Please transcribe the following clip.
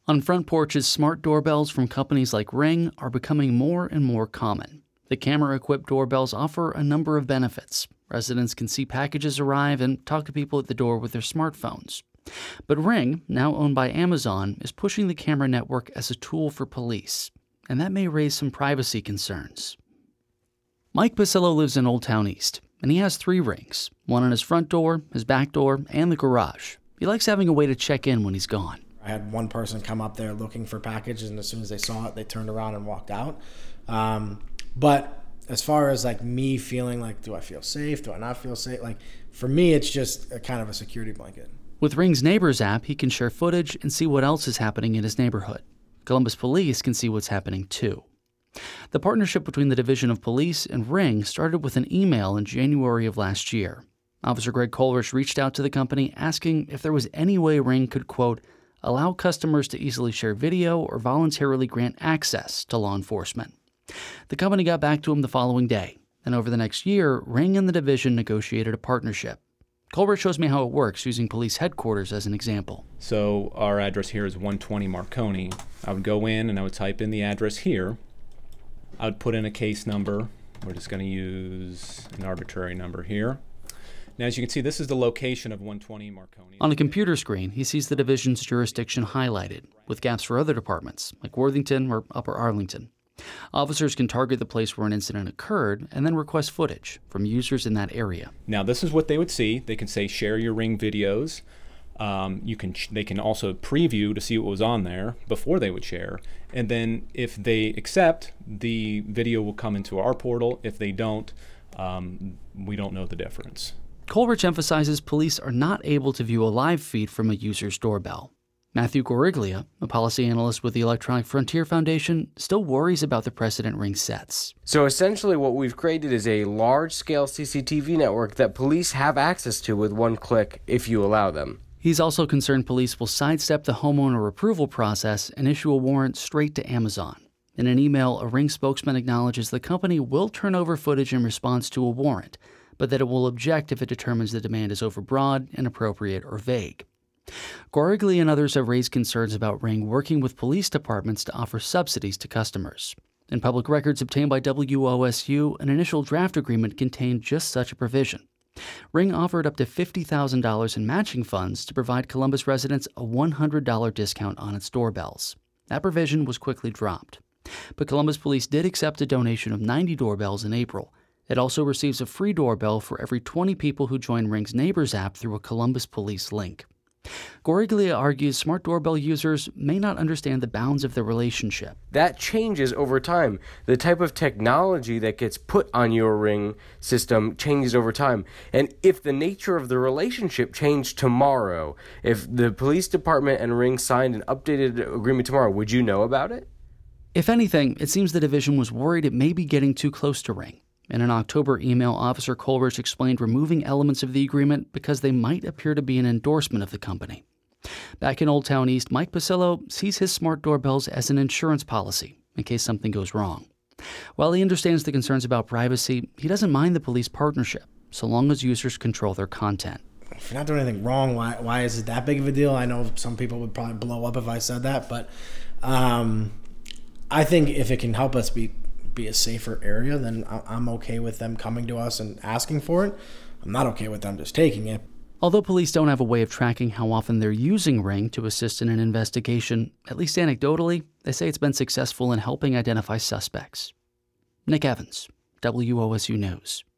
On front porches, smart doorbells from companies like Ring are becoming more and more common. The camera-equipped doorbells offer a number of benefits. Residents can see packages arrive and talk to people at the door with their smartphones. But Ring, now owned by Amazon, is pushing the camera network as a tool for police, and that may raise some privacy concerns. Mike Pasillo lives in Old Town East, and he has 3 Rings, one on his front door, his back door, and the garage. He likes having a way to check in when he's gone. I had one person come up there looking for packages, and as soon as they saw it, they turned around and walked out. But as far as like me feeling like, do I feel safe? Do I not feel safe? Like for me, it's just a kind of a security blanket. With Ring's Neighbors app, he can share footage and see what else is happening in his neighborhood. Columbus Police can see what's happening too. The partnership between the Division of Police and Ring started with an email in January of last year. Officer Greg Kohlrich reached out to the company asking if there was any way Ring could, quote, allow customers to easily share video or voluntarily grant access to law enforcement. The company got back to him the following day, and over the next year, Ring and the division negotiated a partnership. Kohlrich shows me how it works using police headquarters as an example. So our address here is 120 Marconi. I would go in and I would type in the address here. I would put in a case number. We're just going to use an arbitrary number here. Now, as you can see, this is the location of 120 Marconi. On the computer screen, he sees the division's jurisdiction highlighted, with gaps for other departments, like Worthington or Upper Arlington. Officers can target the place where an incident occurred and then request footage from users in that area. Now, this is what they would see. They can say, share your Ring videos. They can also preview to see what was on there before they would share. And then if they accept, the video will come into our portal. If they don't, we don't know the difference. Kohlrich emphasizes police are not able to view a live feed from a user's doorbell. Matthew Goriglia, a policy analyst with the Electronic Frontier Foundation, still worries about the precedent Ring sets. So essentially what we've created is a large-scale CCTV network that police have access to with one click if you allow them. He's also concerned police will sidestep the homeowner approval process and issue a warrant straight to Amazon. In an email, a Ring spokesman acknowledges the company will turn over footage in response to a warrant, but that it will object if it determines the demand is overbroad, inappropriate, or vague. Goriglia and others have raised concerns about Ring working with police departments to offer subsidies to customers. In public records obtained by WOSU, an initial draft agreement contained just such a provision. Ring offered up to $50,000 in matching funds to provide Columbus residents a $100 discount on its doorbells. That provision was quickly dropped. But Columbus Police did accept a donation of 90 doorbells in April. It also receives a free doorbell for every 20 people who join Ring's Neighbors app through a Columbus Police link. Goriglia argues smart doorbell users may not understand the bounds of the relationship. That changes over time. The type of technology that gets put on your Ring system changes over time. And if the nature of the relationship changed tomorrow, if the police department and Ring signed an updated agreement tomorrow, would you know about it? If anything, it seems the division was worried it may be getting too close to Ring. In an October email, Officer Kohlrich explained removing elements of the agreement because they might appear to be an endorsement of the company. Back in Old Town East, Mike Pasillo sees his smart doorbells as an insurance policy in case something goes wrong. While he understands the concerns about privacy, he doesn't mind the police partnership, so long as users control their content. If you're not doing anything wrong, why is it that big of a deal? I know some people would probably blow up if I said that, but I think if it can help us be a safer area, then I'm okay with them coming to us and asking for it. I'm not okay with them just taking it. Although police don't have a way of tracking how often they're using Ring to assist in an investigation, at least anecdotally, they say it's been successful in helping identify suspects. Nick Evans, WOSU News.